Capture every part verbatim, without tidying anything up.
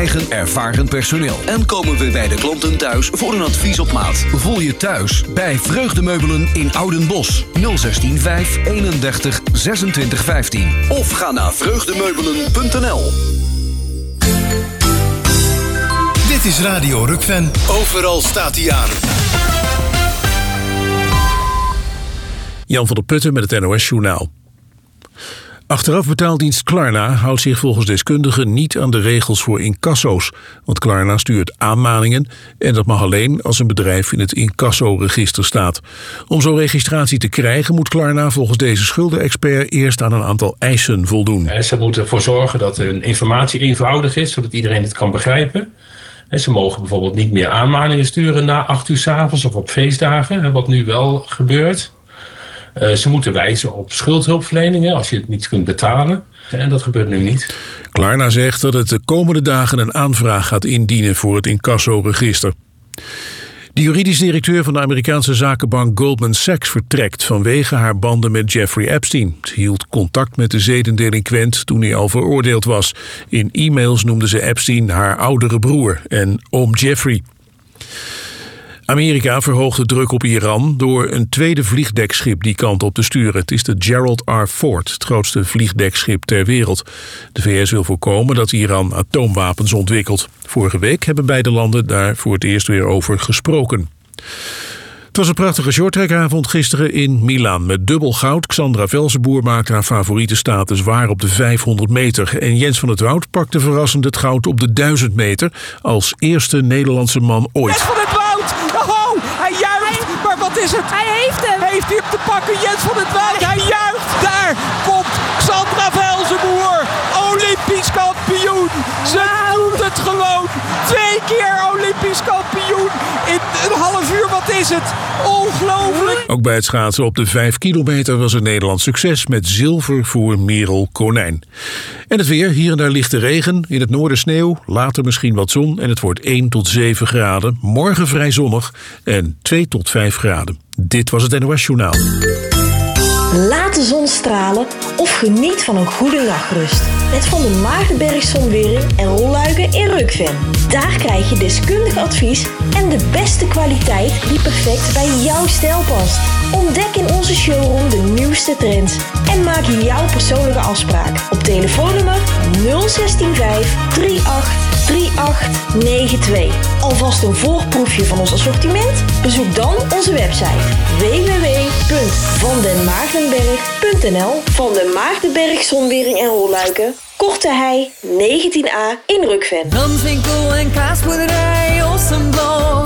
eigen ervaren personeel. En komen we bij de klanten thuis voor een advies op maat. Voel je thuis bij Vreugdemeubelen in Oudenbosch. nul zestien vijf eenendertig zesentwintig vijftien. Of ga naar vreugdemeubelen punt n l. Dit is Radio Rukven. Overal staat hij aan. Jan van der Putten met het N O S-journaal. Achteraf betaaldienst Klarna houdt zich volgens deskundigen niet aan de regels voor incasso's. Want Klarna stuurt aanmaningen en dat mag alleen als een bedrijf in het incasso-register staat. Om zo'n registratie te krijgen moet Klarna volgens deze schuldenexpert eerst aan een aantal eisen voldoen. Ze moeten ervoor zorgen dat de informatie eenvoudig is, zodat iedereen het kan begrijpen. Ze mogen bijvoorbeeld niet meer aanmaningen sturen na acht uur 's avonds of op feestdagen, wat nu wel gebeurt. Uh, ze moeten wijzen op schuldhulpverleningen als je het niet kunt betalen. En dat gebeurt nu niet. Klarna zegt dat het de komende dagen een aanvraag gaat indienen voor het incasso-register. De juridisch directeur van de Amerikaanse zakenbank Goldman Sachs vertrekt vanwege haar banden met Jeffrey Epstein. Ze hield contact met de zedendelinquent toen hij al veroordeeld was. In e-mails noemde ze Epstein haar oudere broer en oom Jeffrey. Amerika verhoogt de druk op Iran door een tweede vliegdekschip die kant op te sturen. Het is de Gerald R. Ford, het grootste vliegdekschip ter wereld. De V S wil voorkomen dat Iran atoomwapens ontwikkelt. Vorige week hebben beide landen daar voor het eerst weer over gesproken. Het was een prachtige shorttrackavond gisteren in Milaan met dubbel goud. Xandra Velzenboer maakte haar favoriete status waar op de vijfhonderd meter. En Jens van het Woud pakte verrassend het goud op de duizend meter als eerste Nederlandse man ooit. Jens van het Woud! Oh, hij juicht! Maar wat is het? Hij heeft hem! Heeft hij hem te pakken? Jens van het Woud, hij juicht! Daar komt Xandra Velzenboer! Olympisch kampioen! Ze doet het gewoon! Twee keer Olympisch kampioen! In een half uur, wat is het? Ongelooflijk! Ook bij het schaatsen op de vijf kilometer was het Nederlands succes met zilver voor Merel Konijn. En het weer, hier en daar lichte regen, in het noorden sneeuw, later misschien wat zon en het wordt één tot zeven graden. Morgen vrij zonnig en twee tot vijf graden. Dit was het N O S-journaal. Laat de zon stralen of geniet van een goede nachtrust. Met Van der Maardenberg Zonwering en rolluiken in Rukven. Daar krijg je deskundig advies en de beste kwaliteit die perfect bij jouw stijl past. Ontdek in onze showroom de nieuwste trends en maak jouw persoonlijke afspraak op telefoonnummer nul zestien vijf achtentachtig drieëntachtig negenentwintig. Alvast een voorproefje van ons assortiment? Bezoek dan onze website w w w punt van den maardenberg punt n l. Van den Maardenberg Zonwering en Rolluiken, Korte Hei negentien a in Rukven. Danswinkel en kaasboerderij Ossenblok.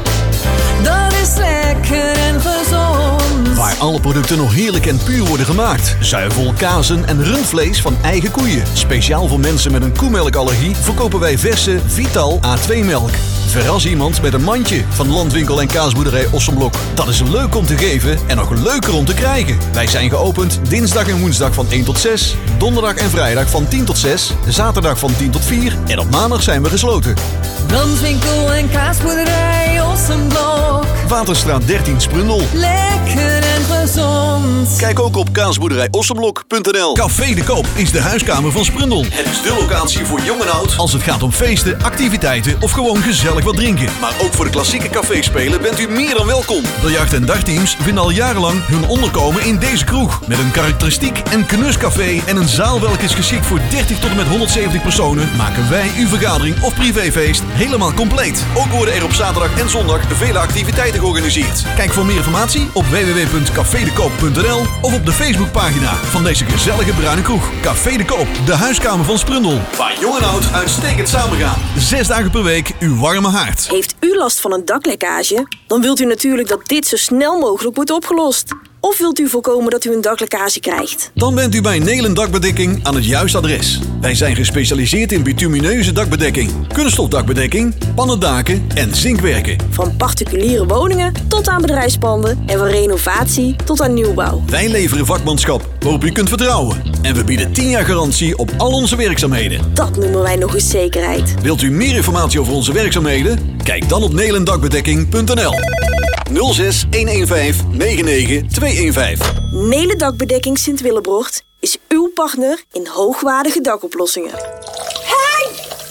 Dat is lekker en gezond. Waar alle producten nog heerlijk en puur worden gemaakt. Zuivel, kazen en rundvlees van eigen koeien. Speciaal voor mensen met een koemelkallergie verkopen wij verse Vital A twee melk. Verras iemand met een mandje van Landwinkel en kaasboerderij Ossenblok. Dat is leuk om te geven en nog leuker om te krijgen. Wij zijn geopend dinsdag en woensdag van één tot zes. Donderdag en vrijdag van tien tot zes. Zaterdag van tien tot vier. En op maandag zijn we gesloten. Landwinkel en kaasboerderij Ossenblok. Waterstraat dertien Sprundel. Lekker en gezond. Kijk ook op kaasboerderij ossenblok punt n l. Café de Koop is de huiskamer van Sprundel. Het is de locatie voor jong en oud als het gaat om feesten, activiteiten of gewoon gezellig wat drinken. Maar ook voor de klassieke caféspelen bent u meer dan welkom. Biljart- en dartteams vinden al jarenlang hun onderkomen in deze kroeg. Met een karakteristiek en knuscafé en een zaal welke is geschikt voor dertig tot en met honderdzeventig personen, maken wij uw vergadering of privéfeest helemaal compleet. Ook worden er op zaterdag en zondag vele activiteiten georganiseerd. Kijk voor meer informatie op w w w punt café de koop punt n l of op de Facebookpagina van deze gezellige bruine kroeg. Café de Koop, de huiskamer van Sprundel. Waar jong en oud uitstekend samengaan. Zes dagen per week uw warme haard. Heeft u last van een daklekkage? Dan wilt u natuurlijk dat dit zo snel mogelijk wordt opgelost. Of wilt u voorkomen dat u een daklekkage krijgt? Dan bent u bij Nelen Dakbedekking aan het juiste adres. Wij zijn gespecialiseerd in bitumineuze dakbedekking, kunststofdakbedekking, pannendaken en zinkwerken. Van particuliere woningen tot aan bedrijfspanden en van renovatie tot aan nieuwbouw. Wij leveren vakmanschap waarop u kunt vertrouwen. En we bieden tien jaar garantie op al onze werkzaamheden. Dat noemen wij nog eens zekerheid. Wilt u meer informatie over onze werkzaamheden? Kijk dan op nelendakbedekking punt n l. nul zes een een vijf negen negen twee een vijf. Nelen Dakbedekking Sint-Willebrocht is uw partner in hoogwaardige dakoplossingen. Hey!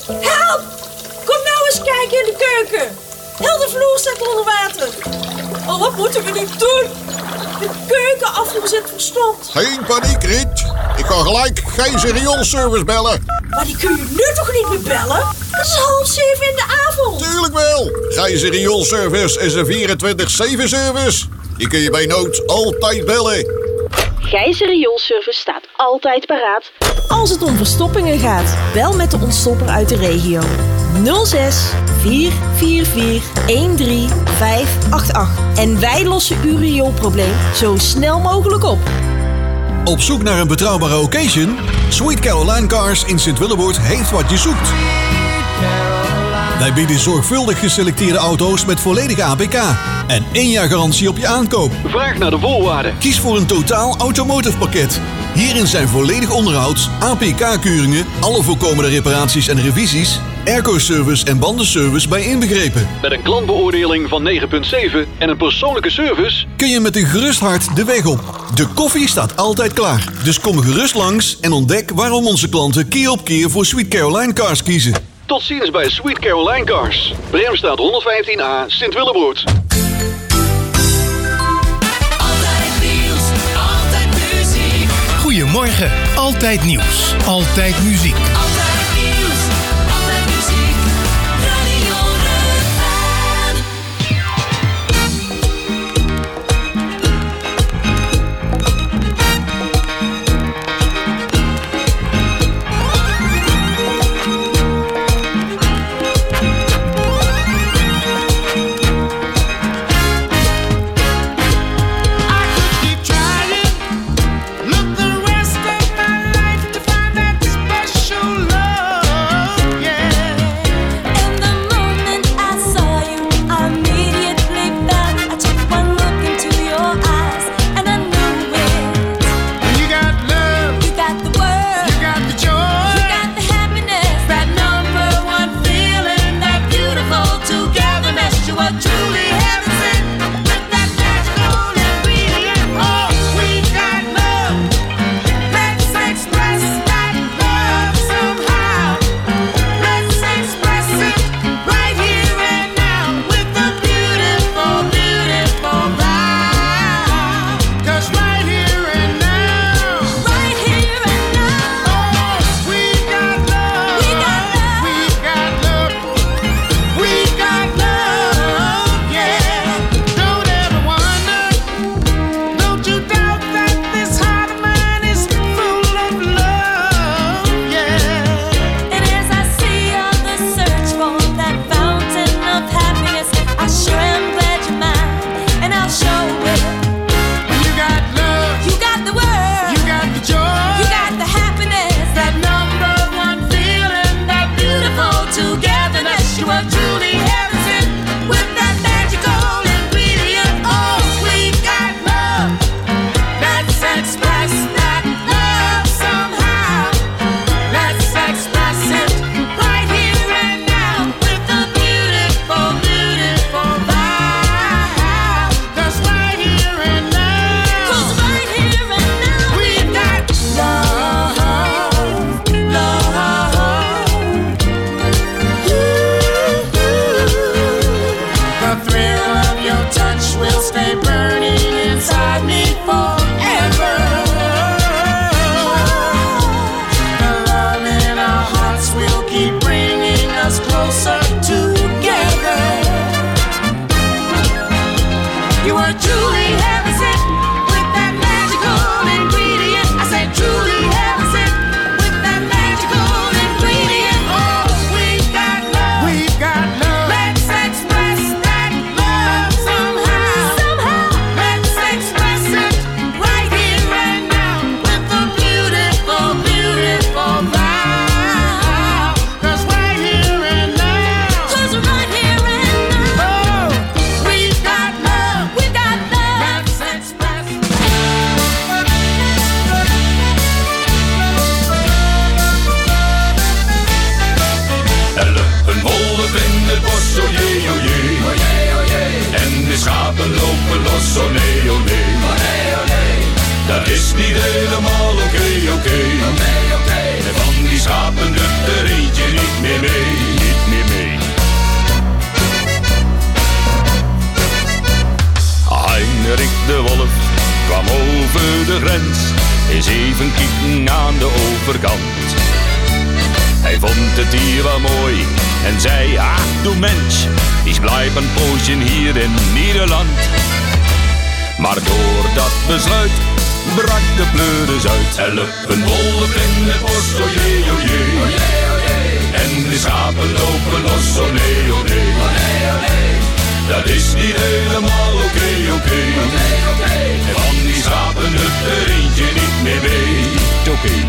Help! Kom nou eens kijken in de keuken. Heel de vloer staat onder water. Oh, wat moeten we nu doen? De keukenafvoer zit verstomd. Geen paniek, Riet. Ik kan gelijk Gijzer rioolservice bellen. Maar die kun je nu toch niet meer bellen? Het is half zeven in de avond. Tuurlijk wel. Gijzer rioolservice is een vierentwintig zeven service. Die kun je bij nood altijd bellen. Gijzer rioolservice staat altijd paraat als het om verstoppingen gaat. Bel met de ontstopper uit de regio. nul zes vier vier vier een drie vijf acht acht. En wij lossen uw rioolprobleem zo snel mogelijk op. Op zoek naar een betrouwbare occasion? Sweet Caroline Cars in Sint-Willeboord heeft wat je zoekt. Wij bieden zorgvuldig geselecteerde auto's met volledige A P K en één jaar garantie op je aankoop. Vraag naar de voorwaarden. Kies voor een totaal automotive pakket. Hierin zijn volledig onderhoud, A P K-keuringen, alle voorkomende reparaties en revisies, airco-service en bandenservice bij inbegrepen. Met een klantbeoordeling van negen komma zeven en een persoonlijke service kun je met een gerust hart de weg op. De koffie staat altijd klaar. Dus kom gerust langs en ontdek waarom onze klanten keer op keer voor Sweet Caroline Cars kiezen. Tot ziens bij Sweet Caroline Cars. Bremstraat honderdvijftien A, Sint-Willeboord. Goedemorgen, Altijd Nieuws, Altijd Muziek. Altijd nieuws, altijd muziek. Radio Ruggen. Special de grens, eens even kieken aan de overkant. Hij vond het hier wel mooi en zei, ach du mens, ik blijf een poosje hier in Nederland. Maar door dat besluit brak de pleuris uit. Help een wolf in het bos, oh jee, oh jee. En de schapen lopen los, oh nee, oh nee. Dat is niet helemaal oké, okay, oké. Okay. En van die schapen doet er eentje niet meer mee. Oké. Okay.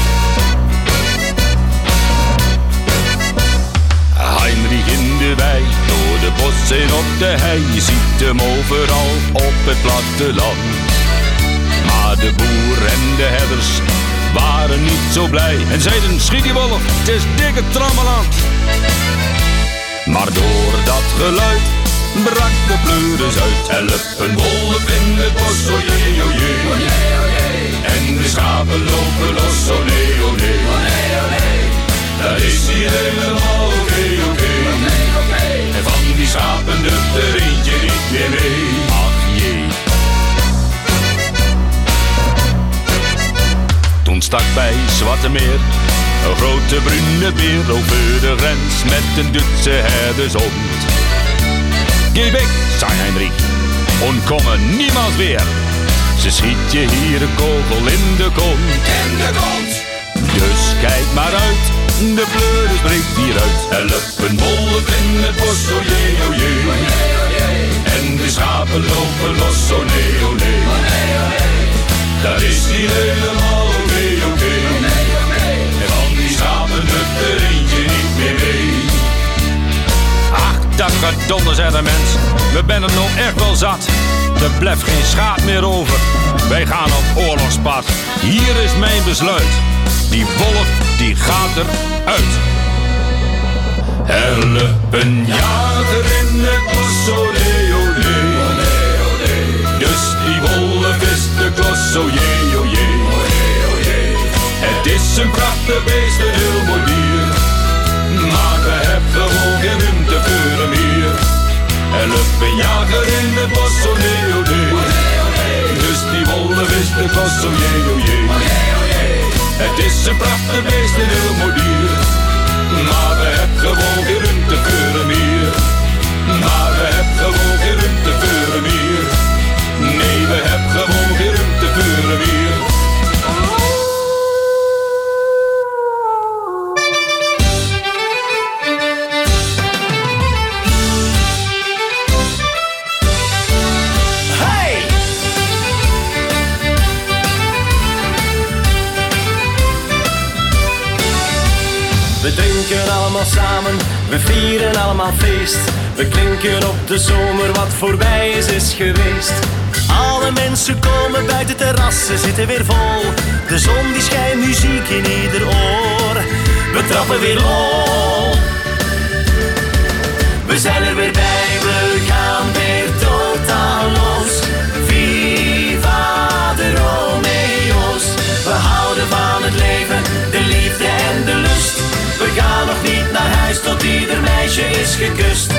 Heinrich in de wei, door de bossen op de hei. Je ziet hem overal op het platteland. Maar de boer en de herders waren niet zo blij. En zeiden, schiet die wolf, het is dikke trammeland. Maar door dat geluid brak de pleuris uit. Help een wolf in het bos, oh jee, oh jee. En de schapen lopen los, oh nee, oh nee. Dat is niet helemaal oké, okay, oké. Okay. Okay. En van die schapen doet er eentje niet meer mee. Ach jee. Toen stak bij Zwarte Meer een grote brune beer over de grens met een Duitse herdershond. Geh weg, zei Heinrich, und komme niemals weer. Ze schiet je hier een kogel in de kont. In de kont. Dus kijk maar uit, de pleuris breekt hieruit. Help een wolf in het bos, oh jee, oh jee. En de schapen lopen los, oh nee, oh nee. Dat is niet helemaal oké, oké. En van die schapen doet er eentje niet meer mee. Ach, dat gedonder, zei de mens. We zijn het nou echt wel zat. Er blijft geen schaap meer over. Wij gaan op oorlogspad. Hier is mijn besluit. Die wolf, die gaat eruit. Help een jager in het bos, oh nee, oh nee. Dus die wolf is de klos, oh jee, oh jee. Het is een prachtig beest, een heel mooi dier. Maar we hebben gewoon geen ruimte voor hem hier. Help een jager in het bos, oh nee, oh nee. Dus die wolf is de klos, oh jee, oh jee. Het is een prachtig beest, een heel mooi dier. Maar we hebben gewoon geen ruimte voor hem hier. Maar we hebben gewoon geen ruimte voor hem hier. Nee, we hebben gewoon geen ruimte voor hem hier. We drinken allemaal samen, we vieren allemaal feest. We klinken op de zomer wat voorbij is, is geweest. Alle mensen komen buiten terrassen, zitten weer vol. De zon die schijnt, muziek in ieder oor. We trappen weer lol. We zijn er weer bij, we gaan weer totaal los. Viva de Romeo's. We houden van het leven, de liefde en de lust. We gaan nog niet naar huis tot ieder meisje is gekust.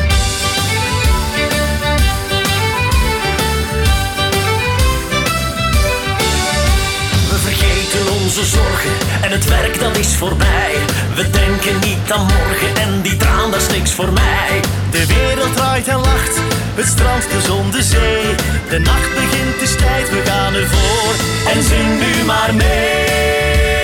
We vergeten onze zorgen en het werk dat is voorbij. We denken niet aan morgen en die traan dat is niks voor mij. De wereld draait en lacht, het strand, de zon, de zee. De nacht begint, het is tijd, we gaan ervoor. En zing nu maar mee.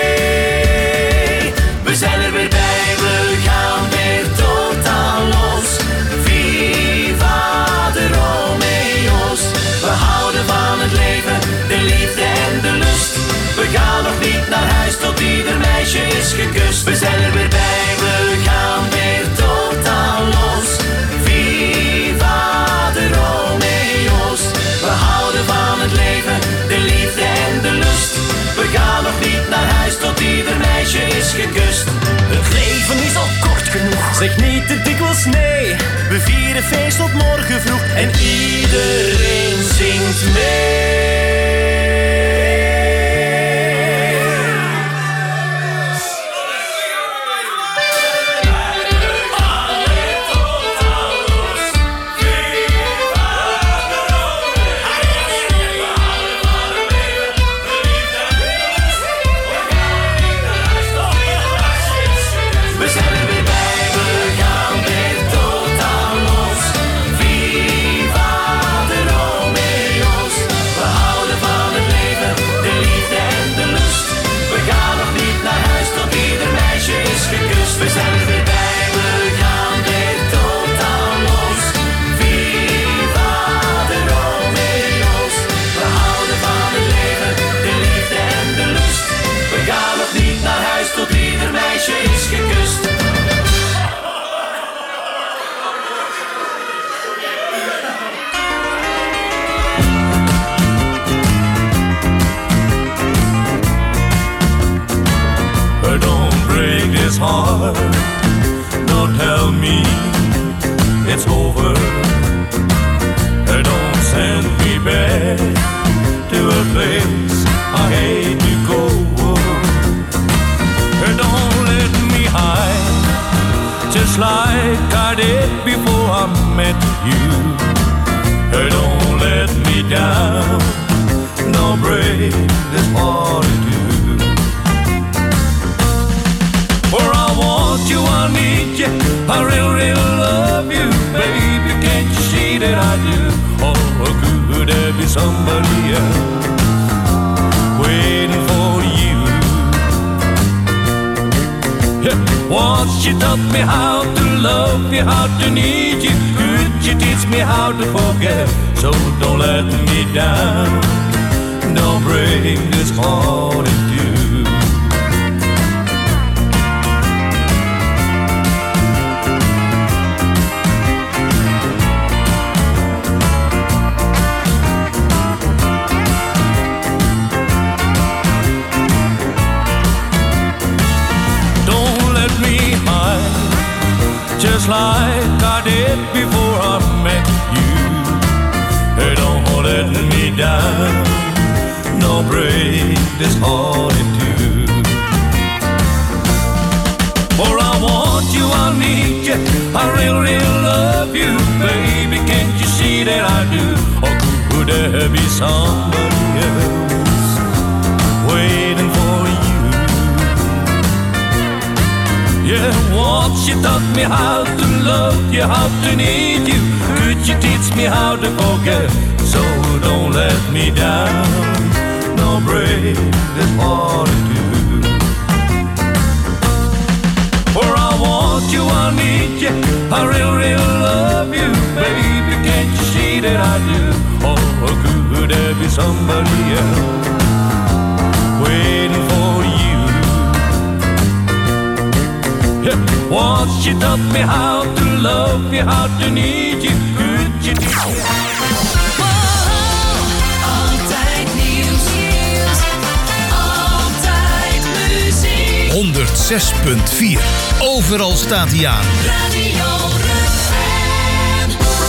We zijn er weer bij, we gaan weer totaal los. Viva de Romeo's. We houden van het leven, de liefde en de lust. We gaan nog niet naar huis tot ieder meisje is gekust. We zijn er weer bij, we gaan weer totaal los. Viva de Romeo's. We houden van het leven, de liefde en de lust. We gaan nog niet naar huis tot ieder meisje is gekust. Het leven is al kort genoeg, zeg niet te dikwijls nee. We vieren feest tot morgen vroeg en iedereen zingt mee. tell me it's over. Don't send me back to a place I hate to go. Don't let me hide, just like I did before I met you. Don't let me down, no break this heart in two. For I want you, I need you, I really, really love you, baby. Can't you see that I do? Oh, could there be somebody else waiting for you? Yeah. Once you taught me how to love you, how to need you. Could you teach me how to forget? So don't let me down, don't break this heart in two. Just like I did before I met you. Hey, don't let me down, no break this heart in two. For I want you, I need you, I really, really love you, baby. Can't you see that I do? Or could there be somebody else waiting for you? Yeah, once you taught me how to love you, how to need you. Could you teach me how to forget? So don't let me down, no break this heart in two. For I want you, I need you, I really, really love you, baby. Can't you see that I do? Or could there be somebody else waiting for you? Yeah. Once you taught me how to love you, how to need you. Could you teach me how? Altijd nieuws, altijd muziek. honderdzes punt vier. Overal staat hij aan. Radio Rukven.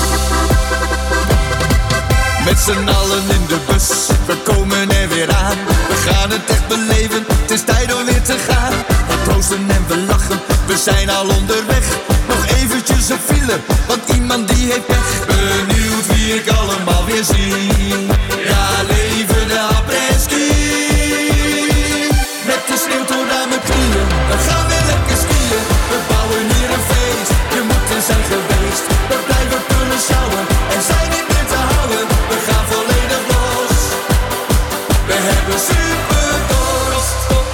Met z'n allen in de bus, we komen er weer aan. We gaan het echt beleven, het is tijd om weer te gaan. We proosten en we lachen, we zijn al onderweg. Nog eventjes een file, want iemand die heeft pech. Benieuwd wie ik allemaal weer zie. Ja, leven de après-ski. Met de sneeuw tot aan mijn knieën, we gaan weer lekker skiën. We bouwen hier een feest, je moet er zijn geweest. We blijven kunnen sjouwen en zijn niet meer te houden. We gaan volledig los, we hebben super dorst.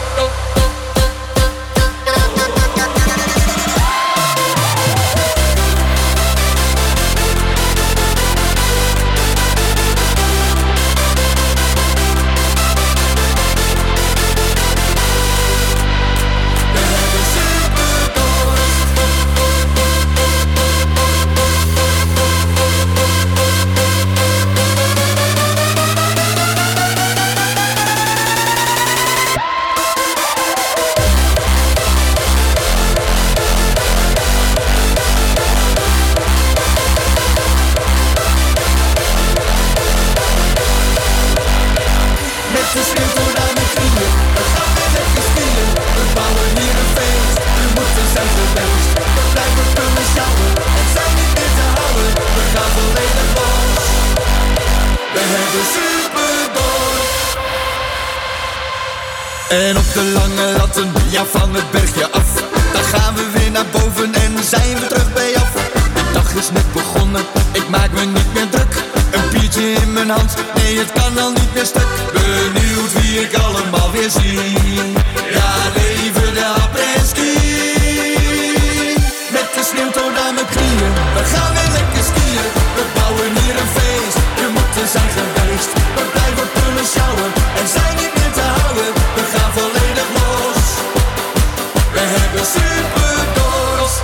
En op de lange latten, ja van het bergje af. Dan gaan we weer naar boven en zijn we terug bij af. De dag is net begonnen, ik maak me niet meer druk. Een biertje in mijn hand, nee het kan al niet meer stuk. Benieuwd wie ik allemaal weer zie. Ja, leven de après-ski. Met de sneeuw tot aan mijn knieën, we gaan weer lekker skiën. We bouwen hier een feest, je moet er zijn geweest. We blijven kunnen sjouwen en zijn niet meer te houden. We gaan volledig los, we hebben super dorst.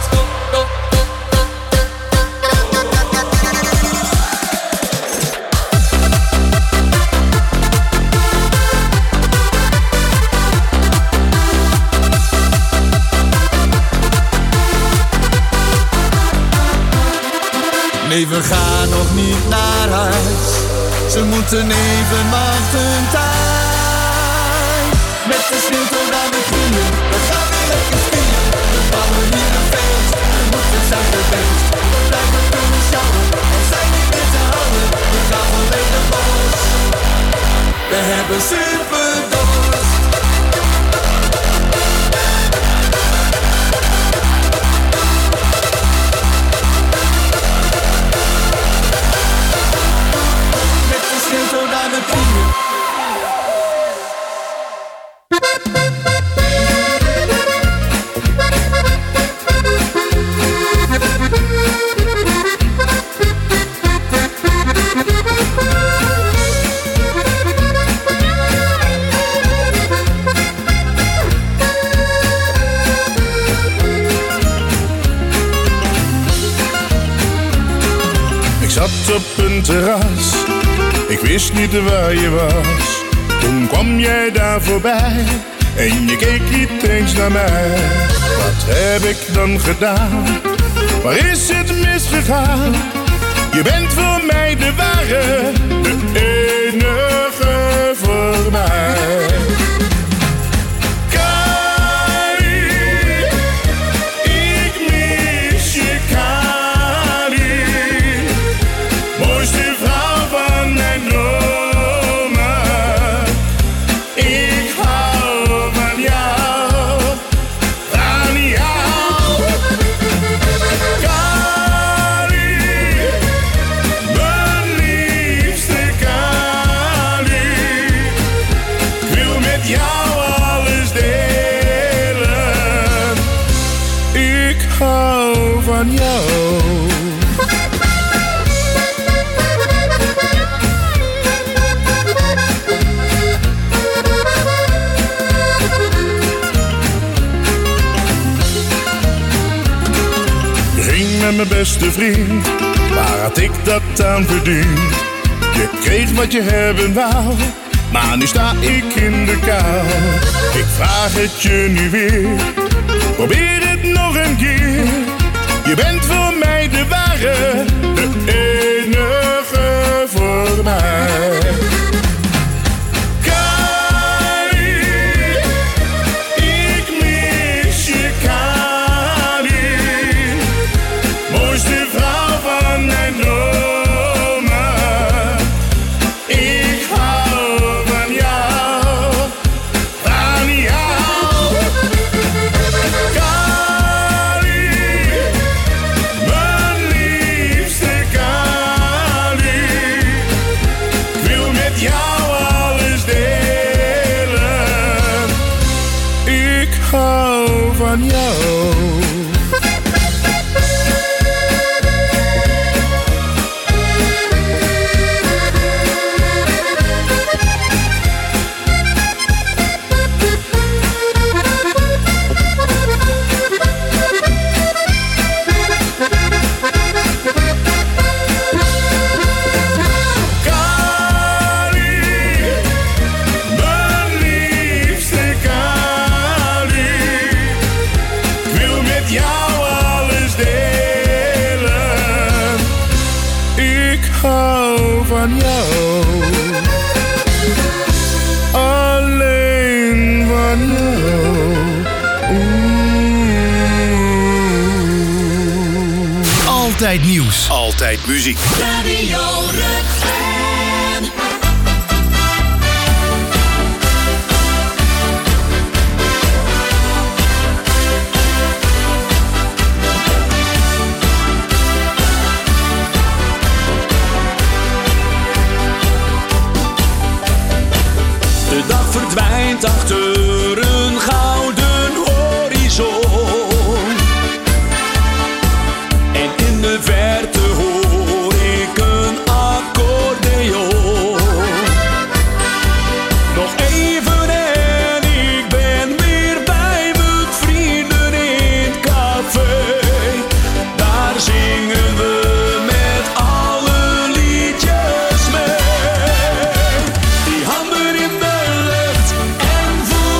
Nee, we gaan nog niet naar huis. Ze moeten even wachten tijd. Met de sneeuw tot aan de knieën, we gaan weer lekker skiën. We bouwen hier een feest, we moeten zijn geweest. We blijven kunnen sjouwen, en zijn niet meer te houden. We gaan volledig los. We hebben super dorst. Met de sneeuw tot aan de knieën. Op een terras, ik wist niet waar je was. Toen kwam jij daar voorbij en je keek niet eens naar mij. Wat heb ik dan gedaan? Waar is het misgegaan? Je bent voor mij de ware, de enige voor mij. Van jou. Je ging met mijn beste vriend, waar had ik dat aan verdiend? Je kreeg wat je hebben wou, maar nu sta ik in de kou. Ik vraag het je nu weer, probeer het nog een keer. Je bent voor mij de ware, de enige voor mij. Kali, ik mis je Kali. Mooiste vrouw van mijn dromen. Ik hou van jou, van jou. Van jou. Van jou, alleen van jou. Oeh. Altijd nieuws, altijd muziek. Radio Rukven. De dag verdwijnt achter een gouden horizon. En in de verte hoor ik een accordeon. Nog even en ik ben weer bij mijn vrienden in het café. Daar zingen we met alle liedjes mee. Die handen in de lucht en voel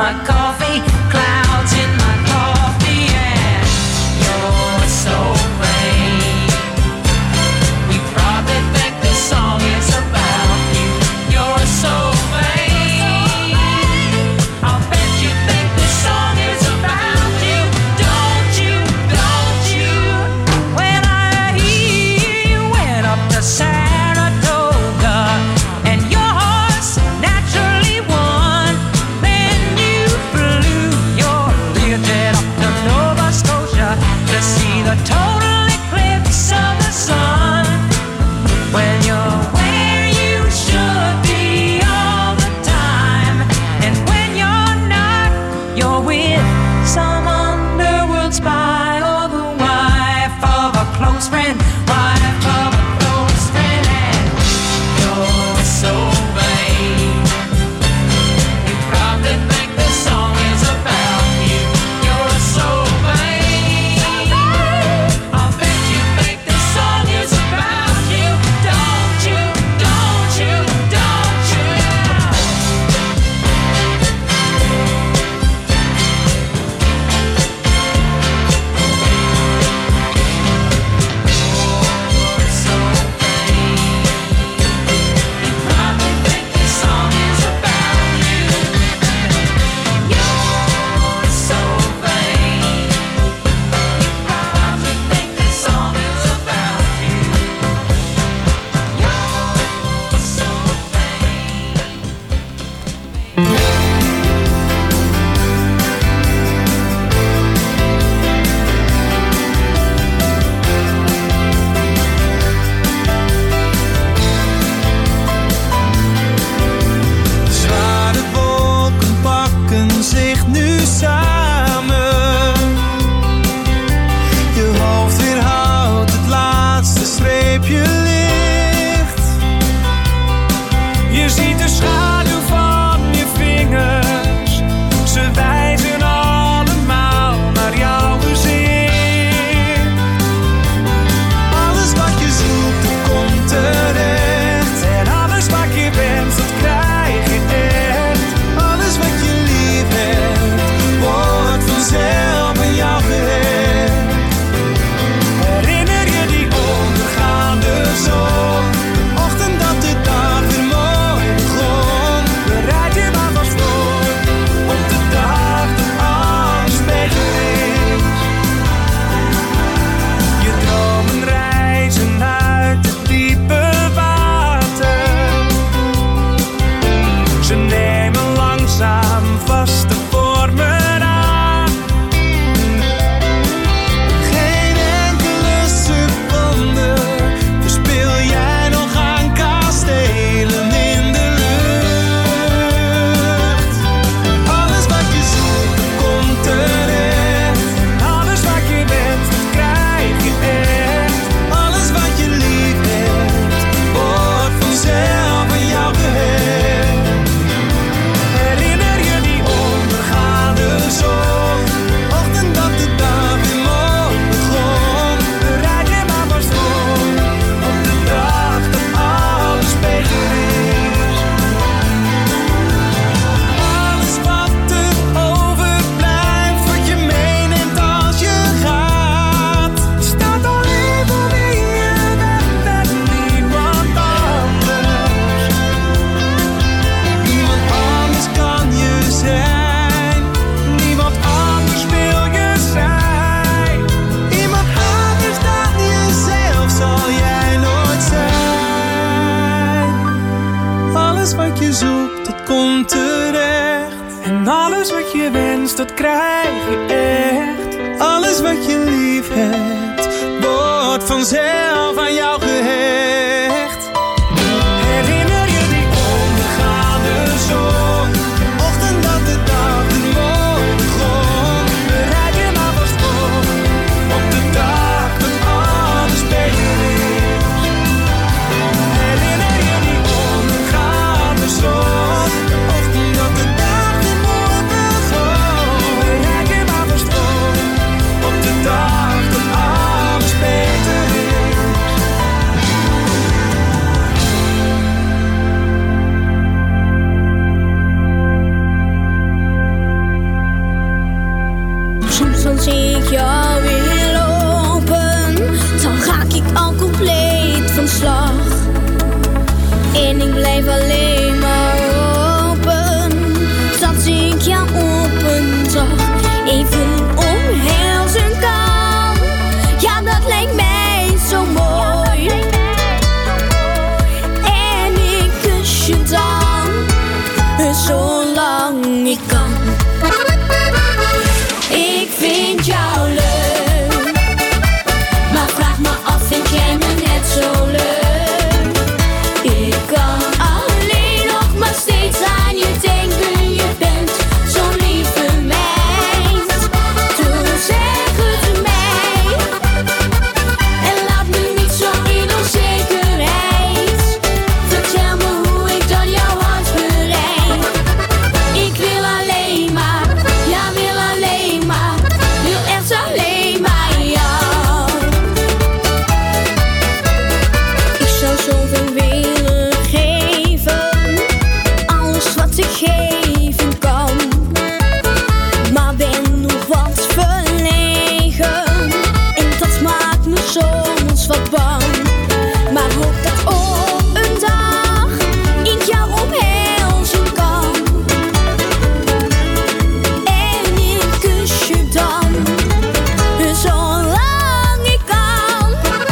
my coffee, clouds in my coffee, and you're so vain. You probably think this song is about you. You're so vain. I'll bet you think this song is about you. Don't you, don't you? When I hear you went up to Saratoga and your horse naturally won, then you flew your Learjet up to Nova Scotia to see the total eclipse of the sun. When you're where you should be all the time, and when you're not, you're with some underworld spy or the wife of a close friend, wife of a close friend, and you're so vain. You probably think this song is about you. You're so vain. I'll bet you think this song is about you. Don't you, don't you, don't you? You're so vain. You probably think this song is about you. You're so vain. You probably think this song is about you. You're so Zware wolken pakken zich nu samen. Je hoofd weerhoudt het laatste streepje licht. Je ziet de schaduw van je vingers. Ze wijzen allemaal naar jouw gezicht. Alles wat je zoekt, dat komt terecht. En alles wat je wenst, dat krijg je echt. Alles wat je lief hebt, wordt vanzelf aan jou gehecht. Herinner je die ondergaande zon? De ochtend dat de dag weer mooi begon. Bereid je maar vast voor op de dag dat alles beter is. Je dromen reizen uit het diepe water. Ze nemen langzaam vaste vormen aan. Geen enkele seconde verspil jij nog aan kastelen in de lucht. Alles wat je zoekt, dat komt terecht. Alles wat je wenst, dat krijg je echt. Alles wat je lief hebt, wordt vanzelf aan jou gehecht. Herinner je die ondergaande zon? Ochtend dat de dag weer mooi begon. Bereid je maar vast voor op de dag dat alles beter is. Alles wat er overblijft, wat je meeneemt als je gaat, staat alleen voor wie je bent en niemand anders. Niemand anders kan je zijn. Niemand anders wil je zijn. Iemand anders dan jezelf zal jij nooit zijn. Alles wat je zoekt, dat komt terecht. En alles wat je wenst, dat krijg je echt. Alles wat je lief hebt, wordt vanzelf aan jou gehecht. Herinner je die ondergaande zon? De ochtend dat de dag weer mooi begon. Bereid je maar vast voor op de dag dat alles beter is. Herinner je die ondergaande zon? De ochtend dat de dag weer mooi begon. Bereid je maar vast voor op de dag dat alles beter is. blijf alleen maar hopen dat ik jou op een dag even omhelzen kan. Ja, dat lijkt mij zo mooi. En ik kus je dan, zolang ik kan. Ik vind jou leuk, maar vraag me af, vind jij me net zo leuk? Ik kan alleen nog maar steeds aan je denken. Je bent zo'n lieve meid. Dus zeg het mij en laat me niet zo in onzekerheid. Vertel me hoe ik dan jouw hart bereik. Ik wil alleen maar, ja wil alleen maar, wil echt alleen maar jou. Ik zou zoveel willen geven, alles wat ik geven kan, maar ben nog wat verlegen en dat maakt me soms wat bang. Maar hoop dat op een dag ik jou omhelzen kan. En ik kus je dan, zolang ik kan.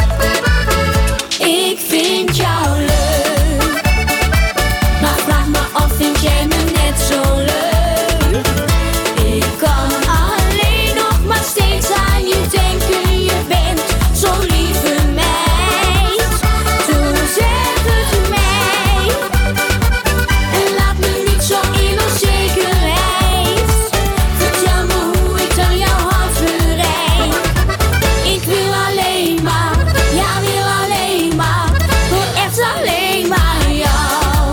Ik vind jou leuk, maar vraag me af, vind jij me net zo leuk? Ik kan alleen nog maar steeds aan je denken. Je bent zo'n lieve meid. Dus zeg het mij en laat me niet zo in onzekerheid. Vertel me hoe ik dan jouw hart bereik. Ik wil alleen maar, ja wil alleen maar, wil echt alleen maar jou.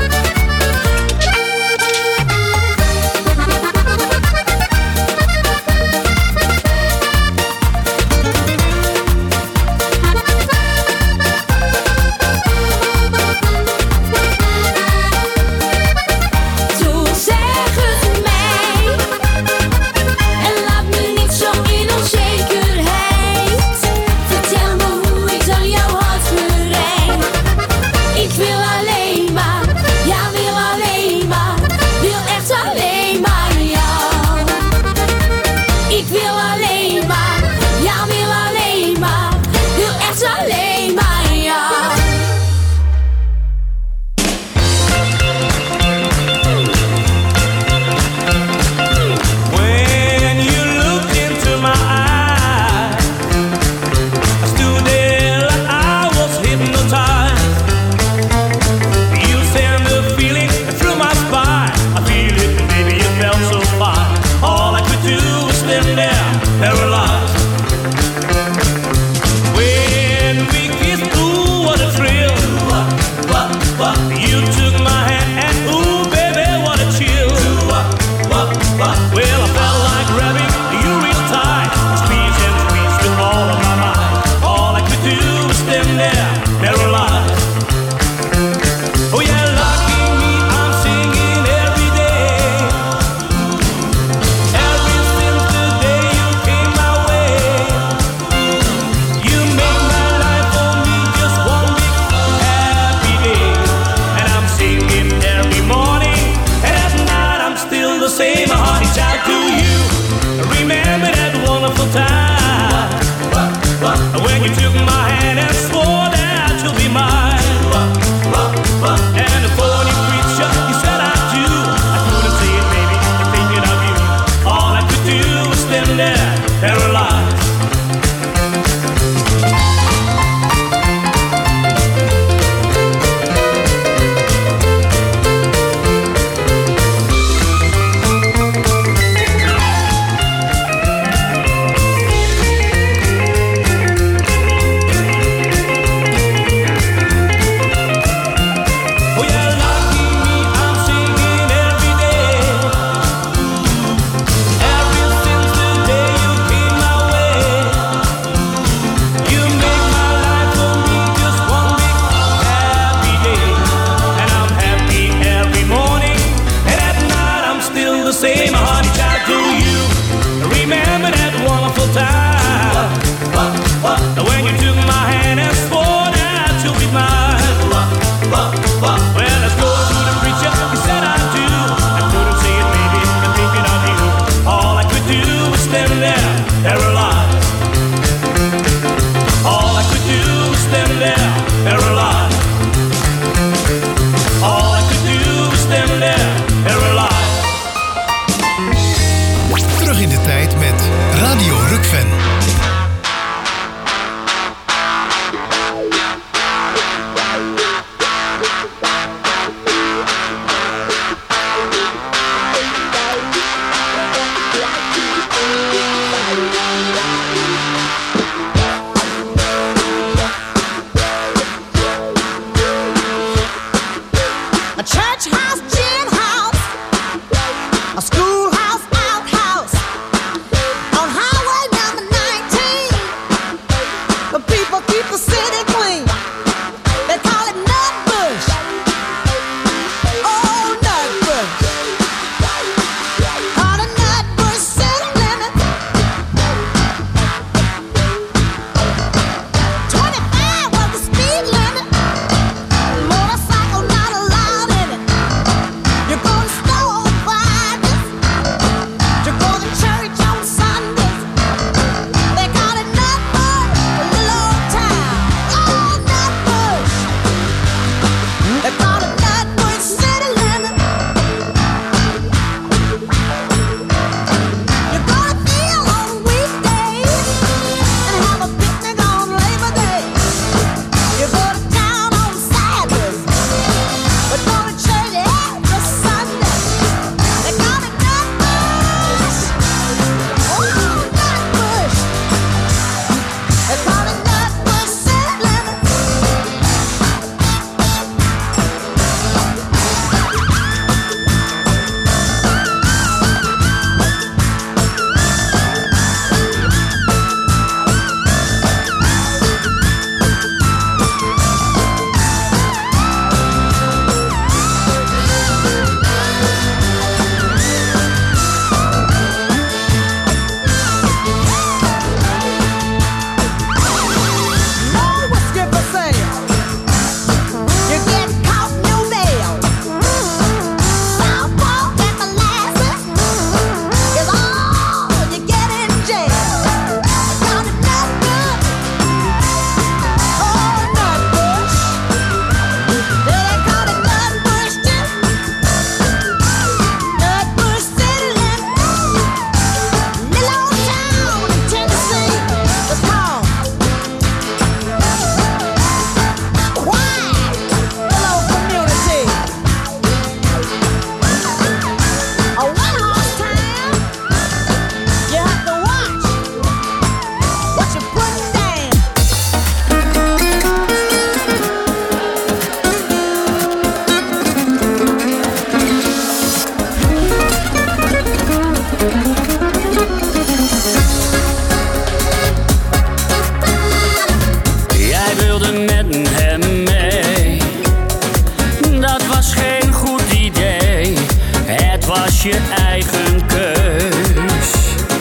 Dus zeg het mij en laat me niet zo in onzekerheid. Vertel me hoe ik dan jouw hart bereik. Ik wil alleen maar, ja wil alleen maar, wil echt alleen maar jou. Ik wil alleen maar, ja wil alleen maar, wil echt alleen maar jou. When you looked into my eyes, I stood there like I was hypnotized. You send the feeling through my spine. I feel it, baby, it felt so fine. All I could do was stand there, paralyzed. When we kissed, ooh, what a thrill. You took my hand and ooh, baby, what a chill. Well, I felt like grabbing you real tight, squeeze and squeeze with all of my might. All I could do was stand there, paralyzed. Oh yeah, lucky me, I'm singing every day. Ever since the day you came my way, you make my life for me just one big happy day. And I'm singing every morning, and at night I'm still the same. My heart is out to you. Remember that wonderful time when you took my hand and swore that you'll be mine. And the funny creature you said I do, I couldn't say it, baby, I'm thinking of you. All I could do was stand there, paralyzed. Oh yeah, lucky me, I'm singing every day. Ever since the day you came my way, you make my life for me just one big happy day. And I'm happy every morning, and at night I'm still the same. Honey, child, to you. Remember that wonderful time when you took my hand and swore that you'll be mine. Well, it's Terug in de tijd met Radio Rukven. A church house, gin house, a schoolhouse, outhouse, on highway number nineteen. The people keep the city clean. They call it Nutbush. Oh, Nutbush. On a Nutbush city limit. twenty-five was the speed limit. Motorcycle not allowed in it. You go to store on Fridays. You go to church on Sundays. They call it Nutbush, a little old town. Oh, Nutbush. They call it Nutbush city limit. You go to field on weekdays and have a picnic on Labor Day. You go to town on Saturdays, but go to church every Sunday. They call it Nutbush. Oh, Nutbush. They call it Nutbush city limit. Know what Skipper says. You get caught in your mail. Southpaw and molasses is all you get in jail. Call it Nutbush. Oh, Nutbush. They call it Nutbush too. Nutbush city limit. Little old town in Tennessee. It's called quiet, little community. A one-horse town. You have to watch what you put down. Jij wilde met hem mee. Dat was geen goed idee. Het was je eigen keus.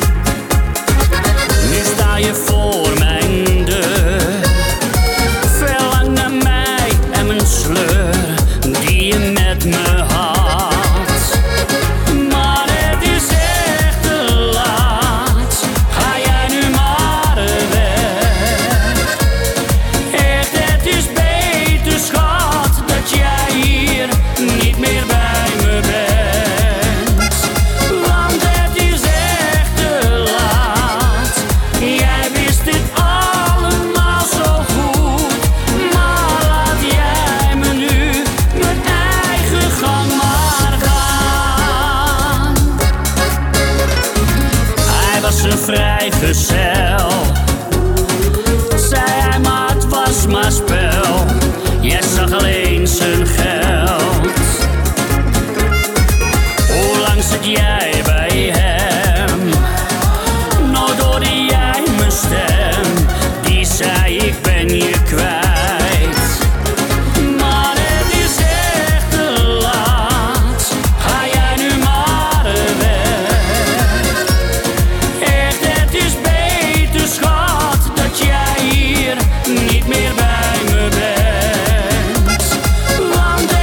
Nu sta je voor mijn deur. Verlang naar mij en mijn sleur die je met me had. Maar het is echt te laat. Ga jij nu maar weg. Echt, het is beter, schat, dat jij hier niet meer bij me bent. Want het is echt te laat. Jij wist dit allemaal zo goed. Maar laat jij me nu mijn eigen gang maar gaan. Hij was een vrijgezel. Zei hij, maar het was maar spel. Jij zag alleen zijn geld. Hoe lang zit jij bij hem? Nooit hoorde jij mijn stem. Die zei, ik ben je kwijt. Maar het is echt te laat. Ga jij nu maar weg. Echt, het is beter, schat, dat jij hier niet meer bij me bent. Want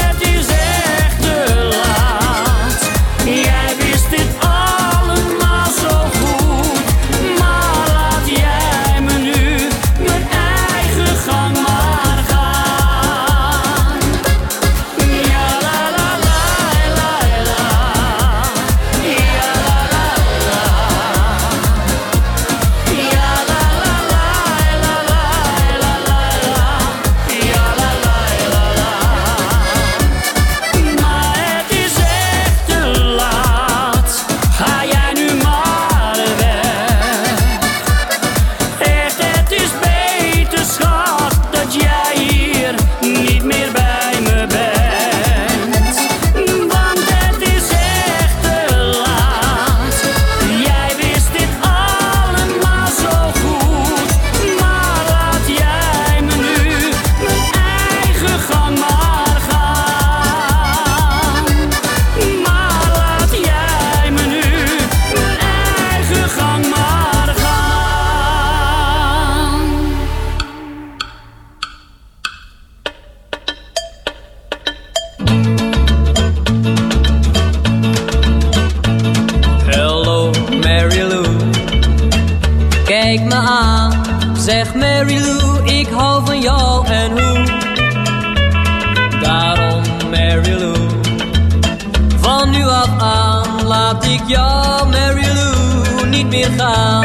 Kijk me aan, zeg Mary Lou, ik hou van jou en hoe. Daarom Mary Lou, van nu af aan laat ik jou Mary Lou niet meer gaan.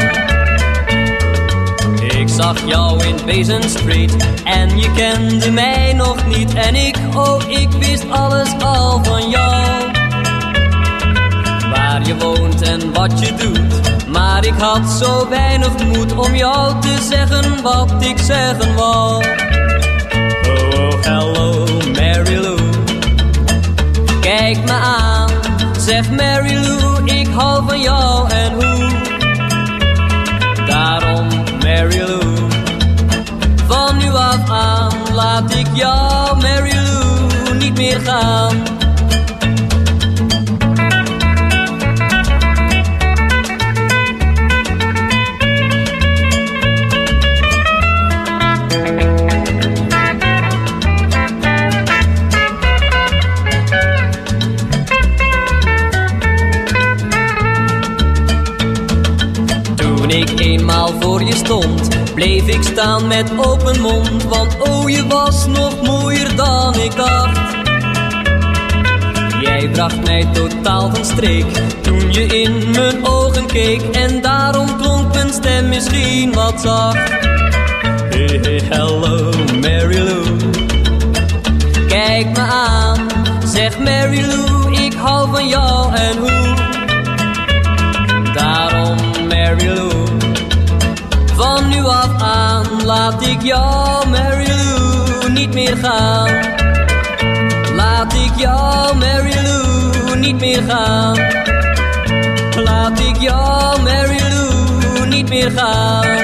Ik zag jou in Basin Street en je kende mij nog niet. En ik, oh ik wist alles al van jou. Waar je woont en wat je doet, maar ik had zo weinig moed om jou te zeggen wat ik zeggen wou. Oh, oh hello Mary Lou, kijk me aan, zeg Mary Lou, ik hou van jou en hoe. Daarom Mary Lou, van nu af aan laat ik jou Mary Lou niet meer gaan. Ik eenmaal voor je stond, bleef ik staan met open mond. Want oh, je was nog mooier dan ik dacht. Jij bracht mij totaal van streek toen je in mijn ogen keek. En daarom klonk mijn stem misschien wat zacht. Hey, hey, hello Mary Lou, kijk me aan, zeg Mary Lou, ik hou van jou en hoe. Daarom Mary Lou, van nu af aan laat ik jou Mary Lou niet meer gaan. Laat ik jou Mary Lou niet meer gaan. Laat ik jou Mary Lou niet meer gaan.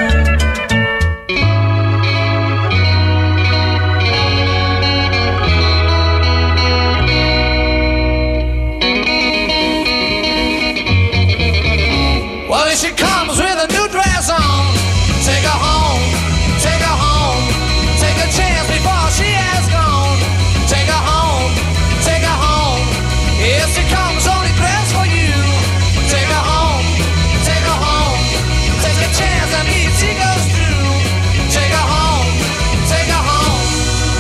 Well, if she comes with a new dress on, take her home, take her home, take a chance before she has gone. Take her home, take her home. If she comes only dressed for you, take her home, take her home, take a chance and if she goes through. Take her home, take her home.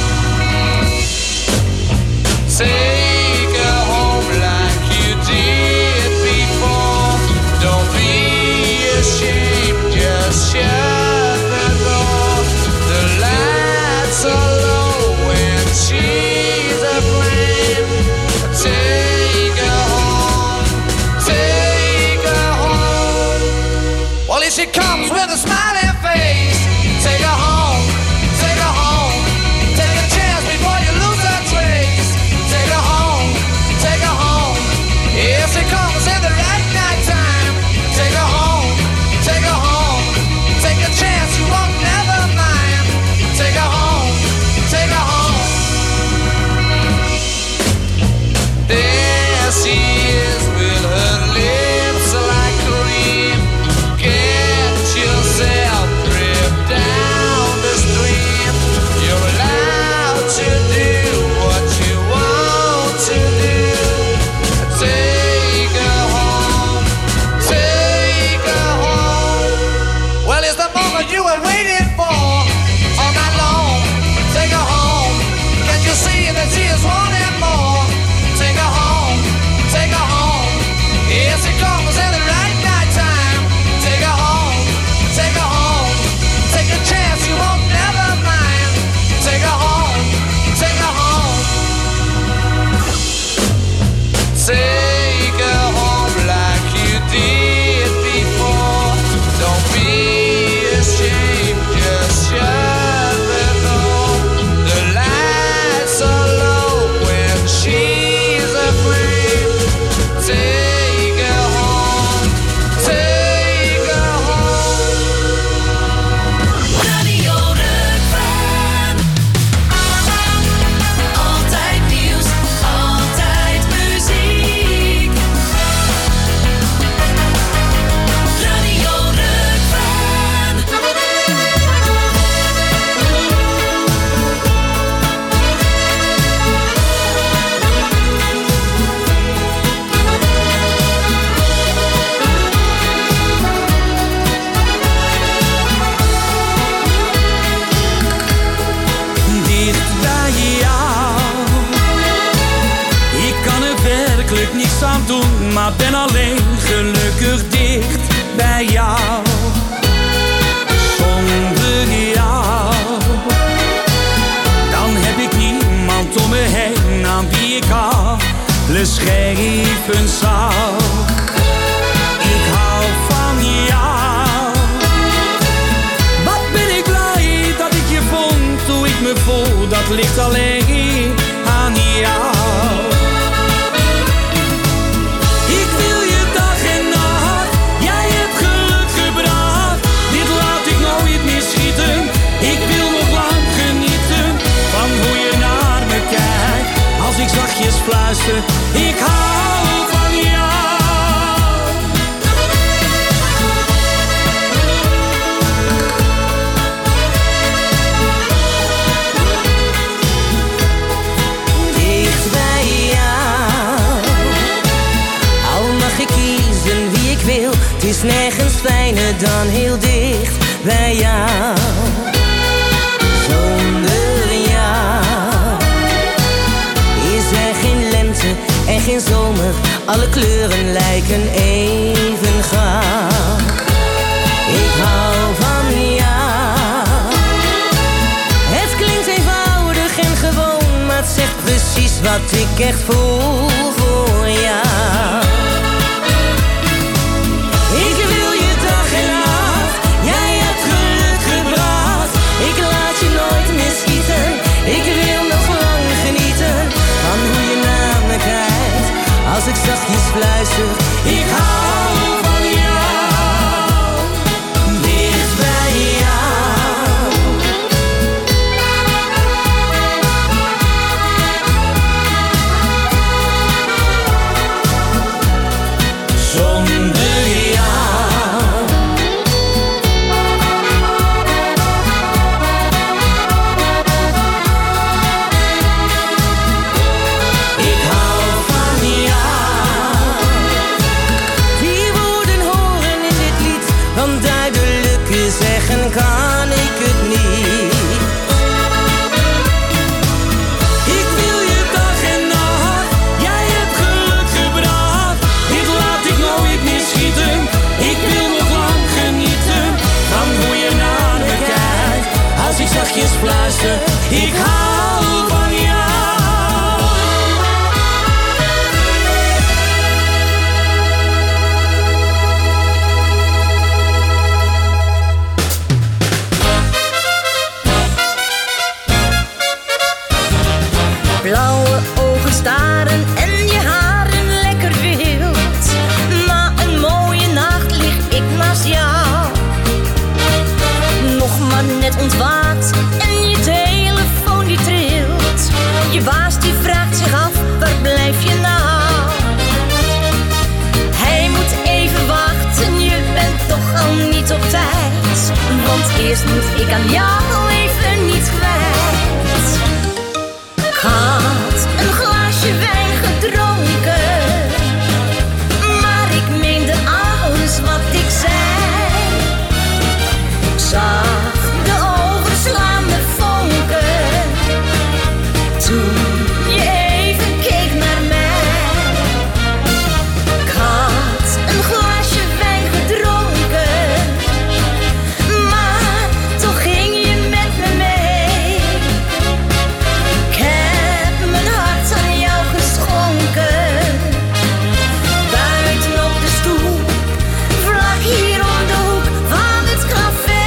Take her home like you did before. Don't be ashamed, just shut the door. The lights are low when she's aflame. Take her home, take her home. Well, if she comes with a smiling face, take her home, take her home. Take a chance before you lose her trace. Take her home, take her home. If she comes in the right night time, take her home, take her home. Take a chance you won't never mind. Take her home, take her home. There she is with her lips like cream. Get yourself maar ben alleen gelukkig dicht bij jou. Zonder jou, dan heb ik niemand om me heen aan wie ik alles geven zou. Ik hou van jou. Wat ben ik blij dat ik je vond, hoe ik me voel, dat ligt alleen aan jou. Ik wil je dag en nacht, jij hebt geluk gebracht. Dit laat ik nooit meer schieten. Ik wil nog lang genieten van hoe je naar me kijkt. Als ik zachtjes fluister, ik hou van jou. Dicht bij jou, al mag ik kiezen wie ik wil. Het is nergens fijner dan heel dicht bij jou. Zonder jou is er geen lente en geen zomer. Alle kleuren lijken even gaaf. Ik hou van jou. Het klinkt eenvoudig en gewoon, maar het zegt precies wat ik echt voel voor jou. Ik wil je dag en nacht, jij hebt geluk gebracht. Ik laat je nooit meer schieten. Ik wil nog lang genieten van hoe je naar me kijkt. Als ik zachtjes fluister, ik hou van jou. Dicht bij jou. Zonder jou. Ik hou van jou. Die woorden horen in dit lied, want duidelijker zeggen kan ik het niet. Ik wil je dag en nacht, jij hebt geluk gebracht. Dit laat ik nooit meer schieten. Ik wil nog lang genieten van hoe je naar me kijkt. Als ik zachtjes fluister, ik hou van jou. Blauwe ogen staren en je haren lekker wild. Na een mooie nacht lig ik naast jou. Nog maar net ontwaakt en je telefoon die trilt. Je baas die vraagt zich af, waar blijf je nou? Hij moet even wachten, je bent toch al niet op tijd. Want eerst moet ik aan jou even niet kwijt. Ik had een glaasje wijn gedronken, maar ik meende alles wat ik zei. Ik zag de overslaande vonken toen je even keek naar mij. Ik had een glaasje wijn gedronken, maar toch ging je met me mee. Ik heb mijn hart aan jou geschonken, buiten op de stoel, vlak hier om de hoek van het café.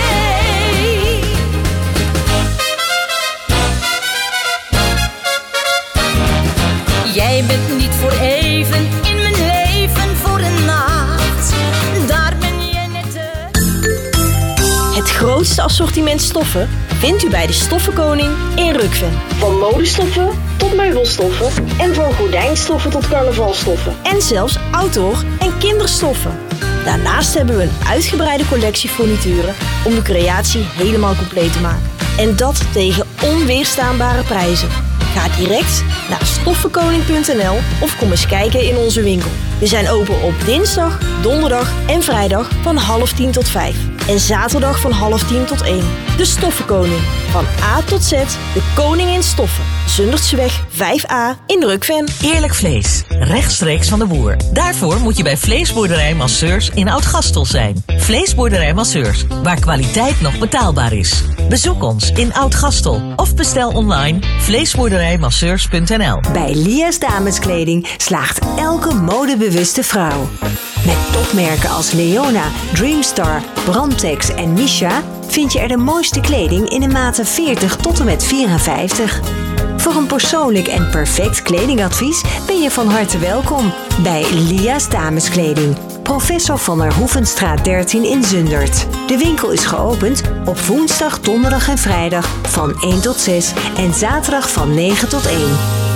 Jij bent niet voor even in mijn leven voor een nacht. Daar ben je net te... Het grootste assortiment stoffen vindt u bij de Stoffenkoning in Rukven. Van modestoffen tot meubelstoffen en van gordijnstoffen tot carnavalstoffen. En zelfs outdoor- en kinderstoffen. Daarnaast hebben we een uitgebreide collectie furnituren om de creatie helemaal compleet te maken. En dat tegen onweerstaanbare prijzen. Ga direct naar stoffenkoning punt n l of kom eens kijken in onze winkel. We zijn open op dinsdag, donderdag en vrijdag van half tien tot vijf. En zaterdag van half tien tot één. De Stoffenkoning. Van A tot Z, de koning in stoffen. Zundertseweg vijf A in Rukven. Eerlijk vlees, rechtstreeks van de boer. Daarvoor moet je bij Vleesboerderij Masseurs in Oud-Gastel zijn. Vleesboerderij Masseurs, waar kwaliteit nog betaalbaar is. Bezoek ons in Oud-Gastel of bestel online vleesboerderijmasseurs punt n l. Bij Lia's Dameskleding slaagt elke modebewuste vrouw. Met topmerken als Leona, Dreamstar, Brandtex en Misha vind je er de mooiste kleding in de maten veertig tot en met vierenvijftig. Voor een persoonlijk en perfect kledingadvies ben je van harte welkom bij Lia's Dameskleding. Professor van der Hoevenstraat dertien in Zundert. De winkel is geopend op woensdag, donderdag en vrijdag van één tot zes en zaterdag van negen tot één.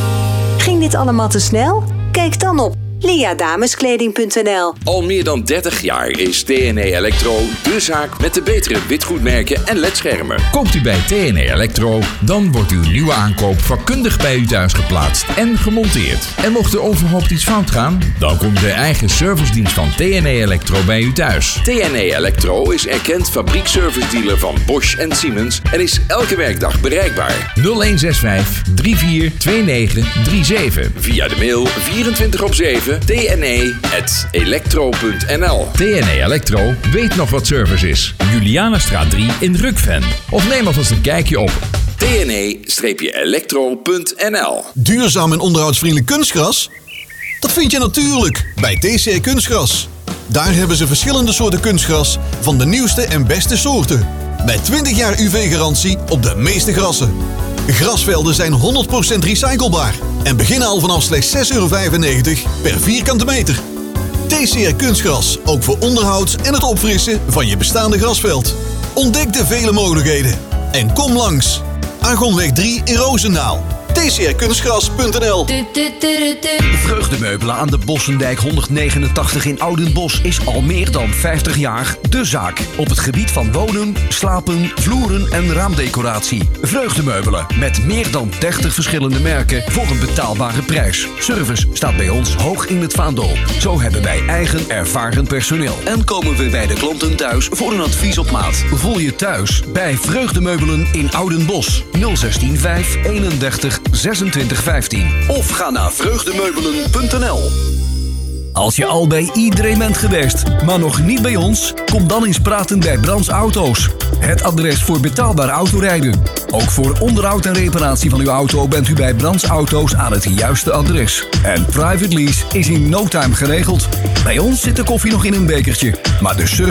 Ging dit allemaal te snel? Kijk dan op lia dameskleding punt n l. Al meer dan dertig jaar is T N E Electro de zaak met de betere witgoedmerken en ledschermen. Koopt u bij T N E Electro, dan wordt uw nieuwe aankoop vakkundig bij u thuis geplaatst en gemonteerd. En mocht er onverhoopt iets fout gaan, dan komt de eigen servicedienst van T N E Electro bij u thuis. T N E Electro is erkend fabriekservice dealer van Bosch en Siemens en is elke werkdag bereikbaar. nul een zes vijf drie vier twee negen drie zeven. Via de mail vierentwintig op zeven t n e at electro punt n l. T N E Electro weet nog wat service is. Julianastraat drie in Rukven. Of neem alvast een kijkje op t n e electro punt n l. Duurzaam en onderhoudsvriendelijk kunstgras? Dat vind je natuurlijk bij T C R Kunstgras. Daar hebben ze verschillende soorten kunstgras van de nieuwste en beste soorten. Met twintig jaar U V-garantie op de meeste grassen. Grasvelden zijn honderd procent recyclebaar en beginnen al vanaf slechts zes euro vijfennegentig per vierkante meter. T C R Kunstgras, ook voor onderhoud en het opfrissen van je bestaande grasveld. Ontdek de vele mogelijkheden en kom langs. Argonweg drie in Roosendaal. t c r kunstgras punt n l. Vreugdemeubelen aan de Bossendijk honderdnegenentachtig in Oudenbosch is al meer dan vijftig jaar de zaak. Op het gebied van wonen, slapen, vloeren en raamdecoratie. Vreugdemeubelen met meer dan dertig verschillende merken voor een betaalbare prijs. Service staat bij ons hoog in het vaandel. Zo hebben wij eigen ervaren personeel. En komen we bij de klanten thuis voor een advies op maat. Voel je thuis bij Vreugdemeubelen in Oudenbosch. nul zestien vijf eenendertig zesentwintig vijftien. Of ga naar vreugdemeubelen punt n l. Als je al bij iedereen bent geweest, maar nog niet bij ons, kom dan eens praten bij Brands Auto's. Het adres voor betaalbaar autorijden. Ook voor onderhoud en reparatie van uw auto bent u bij Brands Auto's aan het juiste adres. En private lease is in no time geregeld. Bij ons zit de koffie nog in een bekertje, maar de service